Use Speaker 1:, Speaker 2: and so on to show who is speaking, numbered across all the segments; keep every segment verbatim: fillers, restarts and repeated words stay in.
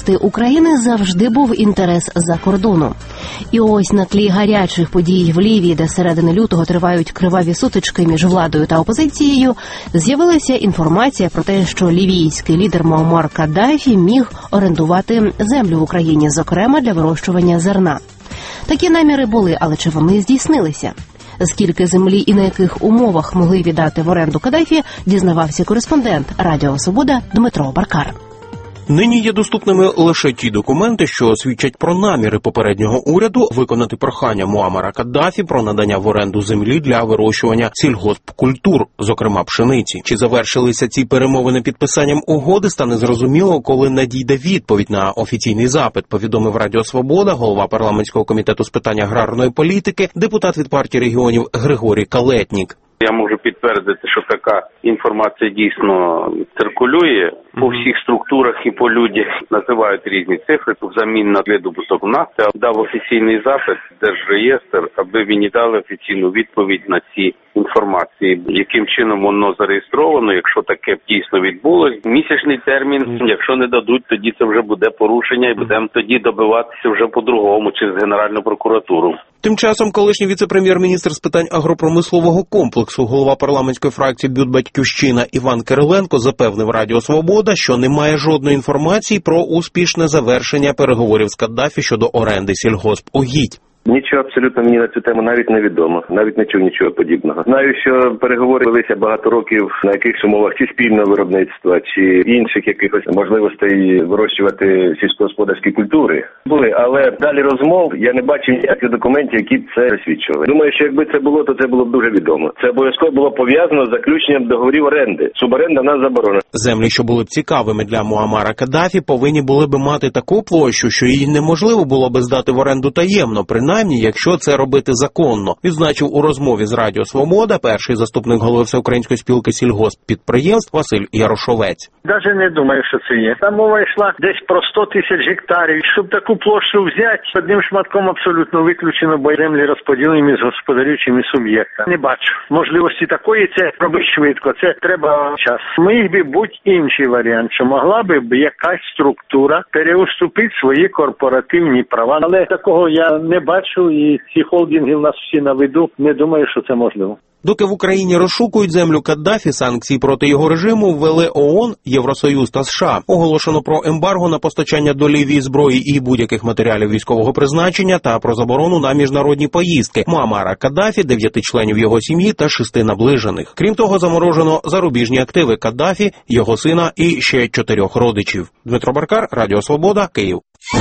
Speaker 1: незалежності України завжди був інтерес за кордону. І ось на тлі гарячих подій в Лівії, де з середини лютого тривають криваві сутички між владою та опозицією, з'явилася інформація про те, що лівійський лідер Муаммар Каддафі міг орендувати землю в Україні, зокрема для вирощування зерна. Такі наміри були, але чи вони здійснилися? Скільки землі і на яких умовах могли віддати в оренду Каддафі, дізнавався кореспондент Радіо Свобода Дмитро Баркар.
Speaker 2: Нині є доступними лише ті документи, що свідчать про наміри попереднього уряду виконати прохання Муаммара Каддафі про надання в оренду землі для вирощування сільгоспкультур, зокрема пшениці. Чи завершилися ці перемовини підписанням угоди, стане зрозуміло, коли надійде відповідь на офіційний запит, повідомив Радіо Свобода голова парламентського комітету з питань аграрної політики, депутат від партії регіонів Григорій Калетнік.
Speaker 3: Я можу підтвердити, що така інформація дійсно циркулює. По всіх структурах і по людях називають різні цифри взамін на видобуток нафти. Дав офіційний запит в Держреєстр, аби мені дали офіційну відповідь на ці інформації. Яким чином воно зареєстровано, якщо таке дійсно відбулось. Місячний термін, якщо не дадуть, тоді це вже буде порушення і будемо тоді добиватися вже по-другому через Генеральну прокуратуру.
Speaker 2: Тим часом колишній віце-прем'єр-міністр з питань агропромислового комплексу, голова парламентської фракції «Бют-Батьківщина» Іван Кириленко запевнив Радіо Свобода, що немає жодної інформації про успішне завершення переговорів з Каддафі щодо оренди сільгоспугідь.
Speaker 4: Нічого абсолютно мені на цю тему навіть не відомо. Навіть не чув нічого подібного. Знаю, що переговори велися багато років на якихось умовах чи спільного виробництва, чи інших якихось можливостей вирощувати сільськогосподарські культури. Були, але далі розмов я не бачив ніяких документів, які б це засвідчували. Думаю, що якби це було, то це було б дуже відомо. Це обов'язково було пов'язано з заключенням договорів оренди. Суборенда в нас заборонена.
Speaker 2: Землі, що були б цікавими для Муаммара Каддафі, повинні були б мати таку площу, що її неможливо було б здати в оренду таємно, принаймні, якщо це робити законно, відзначив у розмові з Радіо Свобода перший заступник голови Всеукраїнської спілки сільгосппідприємств Василь Ярошовець.
Speaker 5: Даже не думаю, що це є. Там мова йшла десь про сто тисяч гектарів. Щоб таку площу взяти, одним шматком абсолютно виключено, бо землі розподілені з господарюючими суб'єктами. Не бачу можливості такої, це робити швидко, це треба час. Міг би бути інший варіант, що могла би якась структура переуступити свої корпоративні права, але такого я не бачу. І ці холдинги в нас всі на виду, не думаю, що це можливо.
Speaker 2: Доки в Україні розшукують землю Каддафі, санкції проти його режиму ввели ООН, Євросоюз та США. Оголошено про ембарго на постачання до Лівії зброї і будь-яких матеріалів військового призначення та про заборону на міжнародні поїздки Муаммара Каддафі, дев'яти членів його сім'ї та шести наближених. Крім того, заморожено зарубіжні активи Каддафі, його сина і ще чотирьох родичів. Дмитро Баркар, Радіо Свобода, Київ.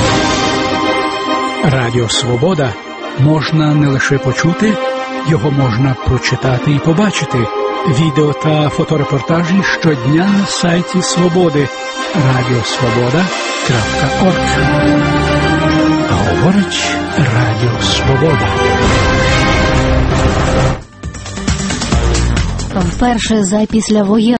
Speaker 6: Радіо Свобода можна не лише почути, його можна прочитати і побачити. Відео та фоторепортажі щодня на сайті Свободи радіо свобода крапка орг. Говорить Радіо Свобода.
Speaker 1: Вперше за післявоєнний